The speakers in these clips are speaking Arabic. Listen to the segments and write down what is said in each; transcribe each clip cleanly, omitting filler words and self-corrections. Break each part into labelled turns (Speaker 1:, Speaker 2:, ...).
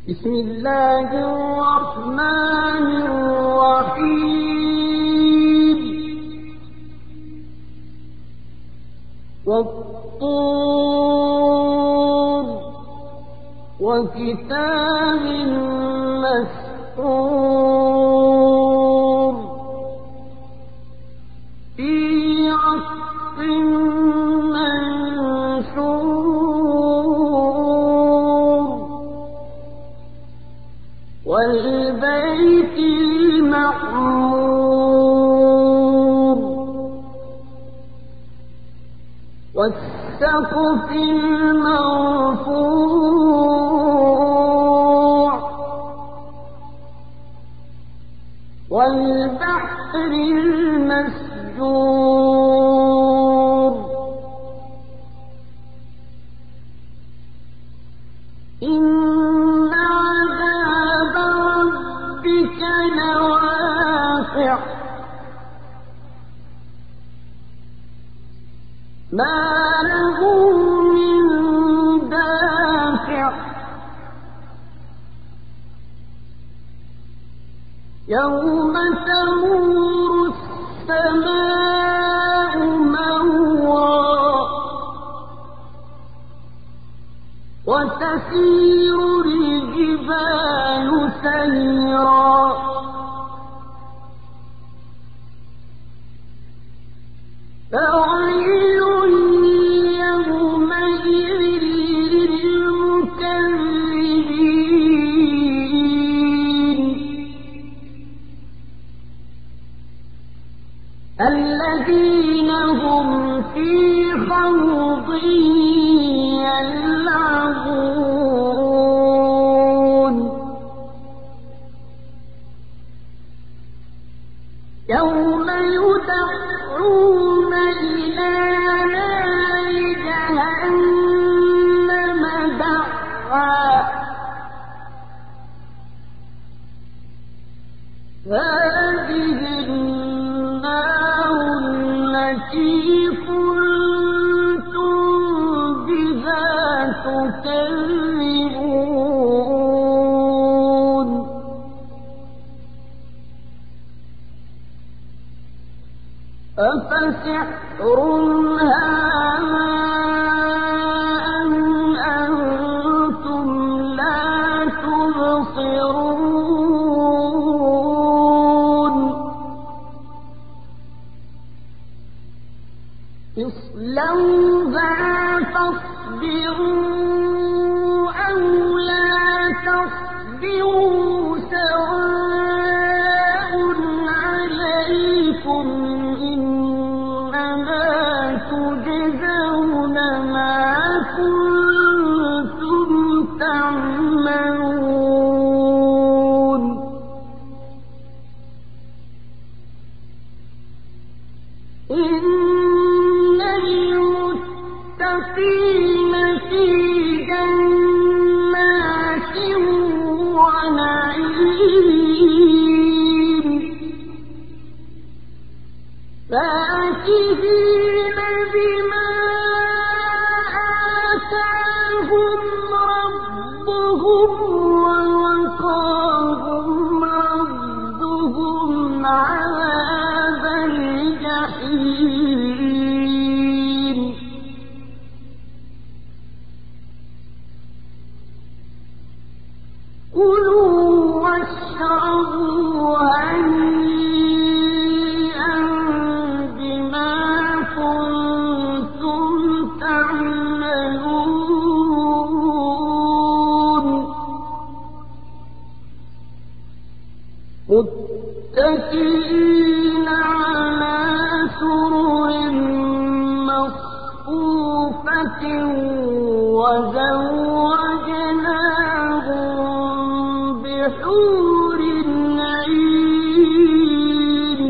Speaker 1: بسم الله الرحمن الرحيم والطور وكتاب مسطور في رق منشور والبيت المعمور والسقف المرفوع والبحر المسجور إن عذاب ربك لواقع ما له من دافع يوم تمور السماء مورا وتسير الجبال سيرا فويل يومئذ للمكذبين الذين هم في خوض يلعبون يوم يدعون إلى نار جهنم دعا هذه النار التي كنتم بها تكذبون أفسحر هذا أم أنتم لا تبصرون اصلوها فاصبروا أو لا تصبروا سواء عليكم إنما تجزون ما كنتم تعملون إن المتقين في جنات ونعيم فاكهين بما آتاهم ربهم ووقاهم ربهم عذاب الجحيم كلوا واشربوا هنيئا بما كنتم تعملون متكئين على سرر مصفوفة وزوجناهم بحور عين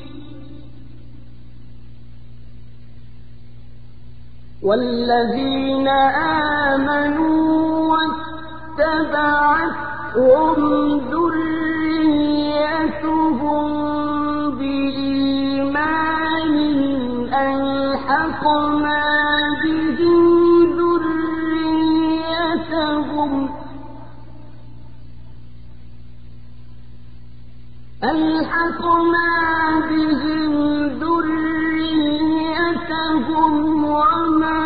Speaker 1: والذين آمنوا واتبعتهم ذريتهم بإيمان ألحقنا بهم ذريتهم ألحقنا بهم ذريتهم وما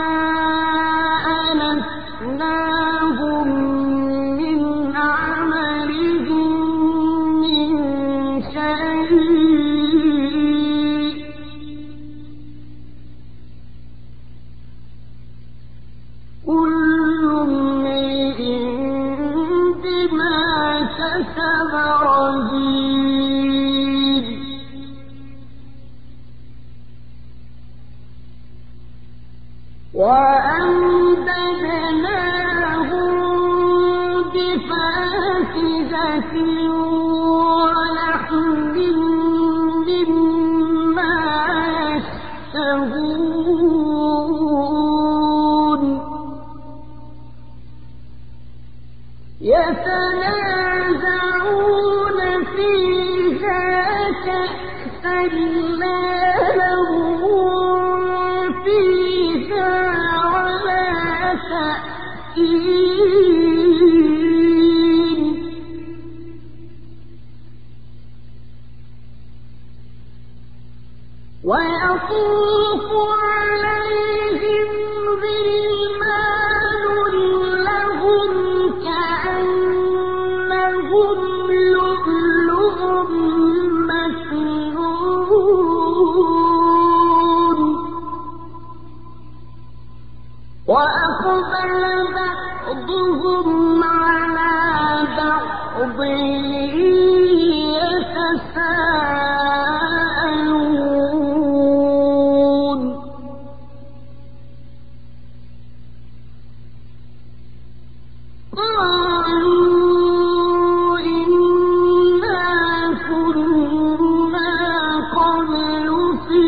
Speaker 1: ألتناهم من عملهم من شيء كل امرئ بما كسب رهين وأمددناهم بفاكهة ولحم مما يشتهون يتنازعون فيها كأسا لا لغو فيها ولا تأثيم ويطوف عليهم غلمان لهم كأنهم لؤلؤ مكنون وأقبل بعضهم على بعض يتساءلون قالوا إنا كنا قبل في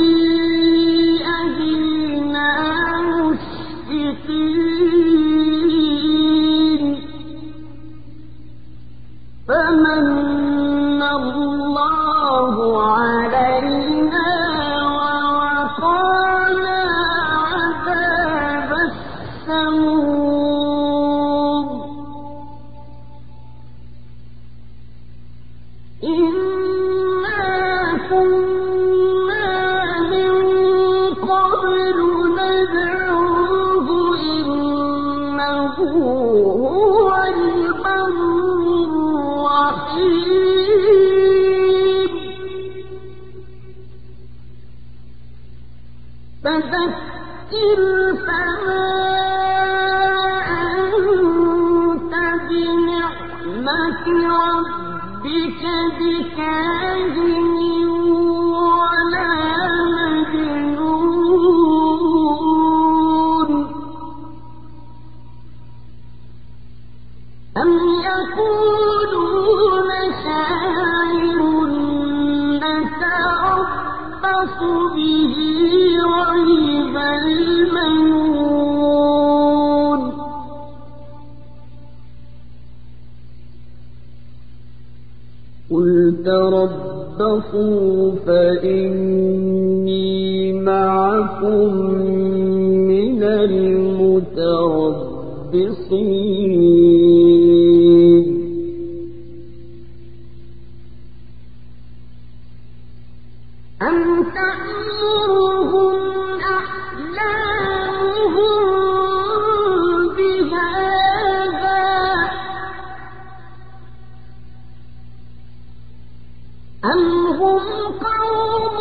Speaker 1: أهلنا مشفقين فمن الله علينا ووقانا عذاب السموم إنا كنا من قبل ندعوه إنه هو البر الرحيم فذكر فما أنت بنعمة ربك بكاهن ولا مجنون أم يقولون شاعر نتربص به ريب المنون قل تربصوا فإني معكم من المتربصين أم تأمرهم أحلامهم بهذا أم هم قوم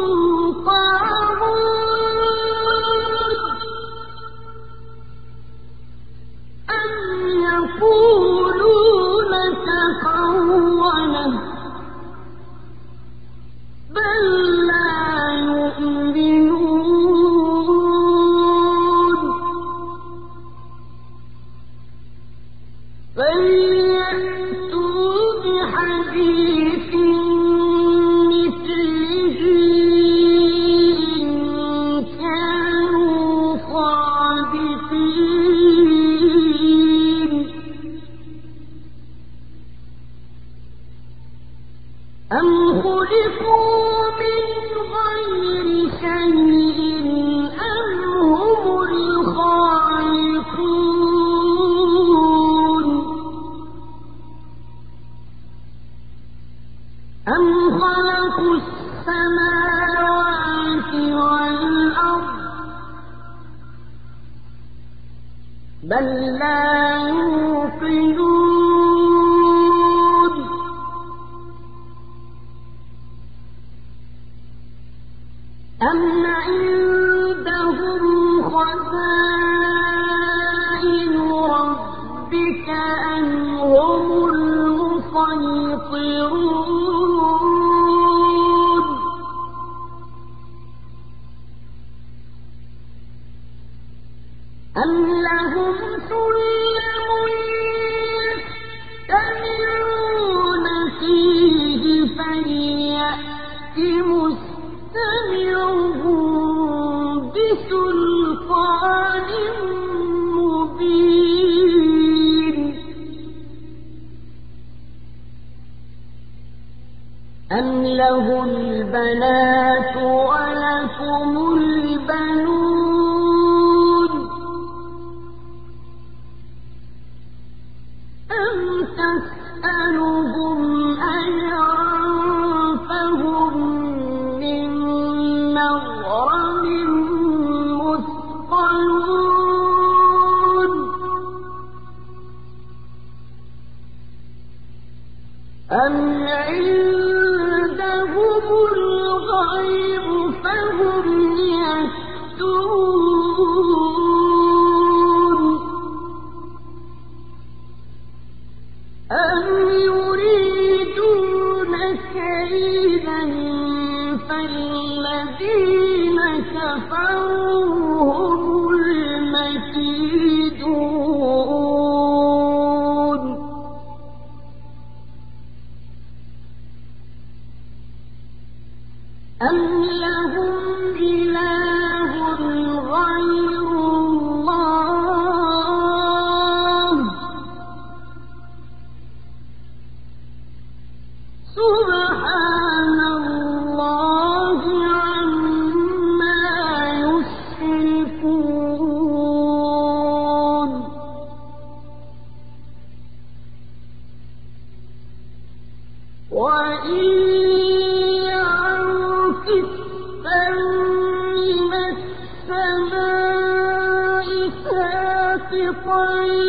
Speaker 1: طاغون أم يقولون تقوله بل لا يؤمنون فليأتوا بحديث مثله إن كانوا صادقين أم خلقوا من غير شيء أم هم الخالقون أم خلقوا السماوات والأرض بل لا يوقنون أم عندهم خزائن ربك أم هم المسيطرون أم لهم سلم يستمعون فيه فليأت مستمعهم بسلطان مبين أم له البنات ولكم البنون أم تسألهم أجرا فهم من مغرم مثقلون أم عندهم الغيب فهم يكتبون أم يريدون كيدا فالذين كفروا هم المكيدون أم لهم إله غير الله سبحان الله عما يشركون وإن يروا كسفا من السماء ساقطا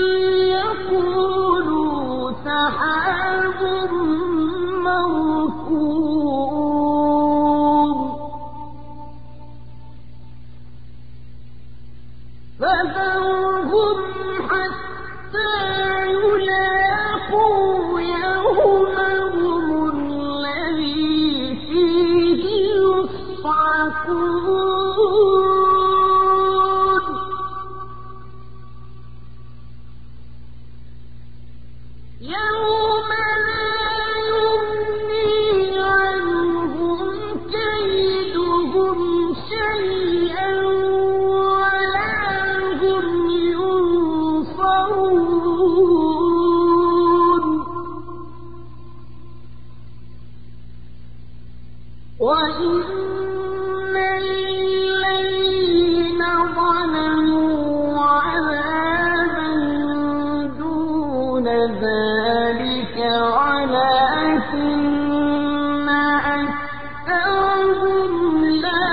Speaker 1: يقولوا سحاب مركوم فذرهم حتى يلاقوا يومهم الذي فيه يصعقون يوم لا يغني عنهم كيدهم شيئا ولا هم ينصرون وإن للذين ظلموا عذابا دون ذلك ولكن أكثرهم لا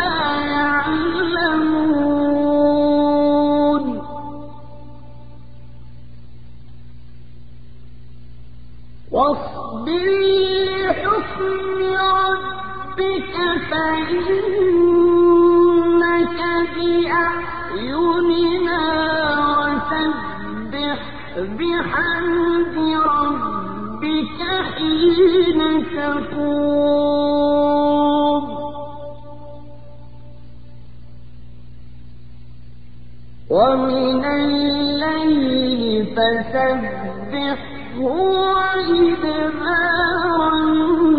Speaker 1: يعلمون واصبر لحكم ربك فإنك بأعيننا وسبح بحمد ربك حين تقوم ومن الليل فسبحه وإدبار